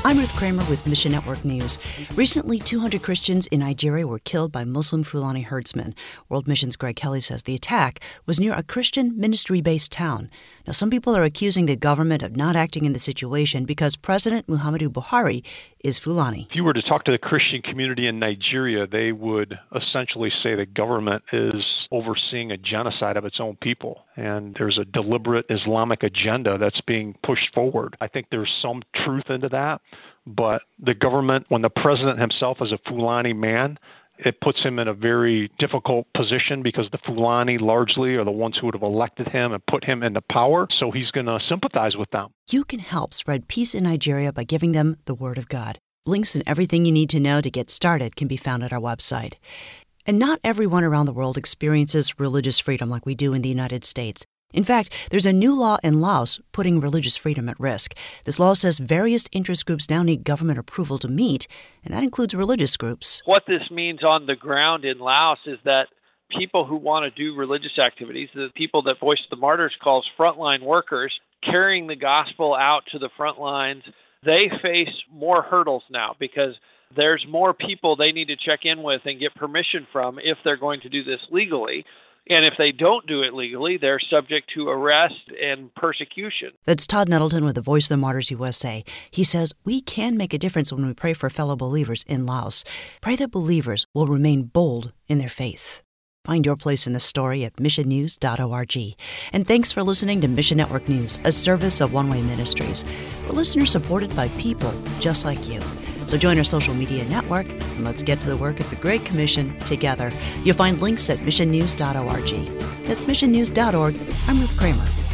I'm Ruth Kramer with Mission Network News. Recently, 200 Christians in Nigeria were killed by Muslim Fulani herdsmen. World Mission's Greg Kelly says the attack was near a Christian ministry-based town. Now, some people are accusing the government of not acting in the situation because President Muhammadu Buhari is Fulani. If you were to talk to the Christian community in Nigeria, they would essentially say the government is overseeing a genocide of its own people. And there's a deliberate Islamic agenda that's being pushed forward. I think there's some truth into that. But the government, when the president himself is a Fulani man, it puts him in a very difficult position because the Fulani largely are the ones who would have elected him and put him into power. So he's going to sympathize with them. You can help spread peace in Nigeria by giving them the Word of God. Links and everything you need to know to get started can be found at our website. And not everyone around the world experiences religious freedom like we do in the United States. In fact, there's a new law in Laos putting religious freedom at risk. This law says various interest groups now need government approval to meet, and that includes religious groups. What this means on the ground in Laos is that people who want to do religious activities, the people that Voice of the Martyrs calls frontline workers, carrying the gospel out to the front lines, they face more hurdles now because there's more people they need to check in with and get permission from if they're going to do this legally. And if they don't do it legally, they're subject to arrest and persecution. That's Todd Nettleton with the Voice of the Martyrs USA. He says we can make a difference when we pray for fellow believers in Laos. Pray that believers will remain bold in their faith. Find your place in the story at missionnews.org. And thanks for listening to Mission Network News, a service of One Way Ministries. We're listeners supported by people just like you. So join our social media network and let's get to the work of the Great Commission together. You'll find links at missionnews.org. That's missionnews.org. I'm Ruth Kramer.